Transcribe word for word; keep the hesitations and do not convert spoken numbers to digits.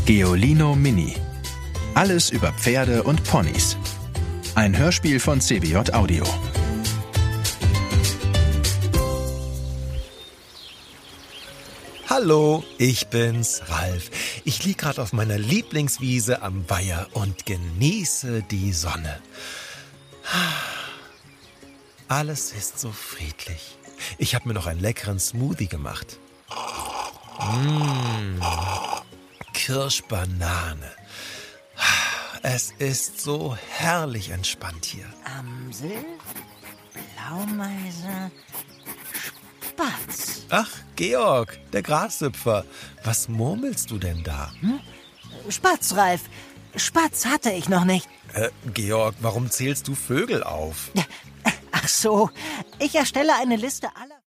Geolino Mini. Alles über Pferde und Ponys. Ein Hörspiel von C B J Audio. Hallo, ich bin's, Ralf. Ich lieg gerade auf meiner Lieblingswiese am Weiher und genieße die Sonne. Alles ist so friedlich. Ich habe mir noch einen leckeren Smoothie gemacht. Mmh, Kirschbanane. Es ist so herrlich entspannt hier. Amsel, Blaumeise, Spatz. Ach, Georg, der Grashüpfer. Was murmelst du denn da? Hm? Spatz, Ralf. Spatz hatte ich noch nicht. Äh, Georg, warum zählst du Vögel auf? Ach so, ich erstelle eine Liste aller...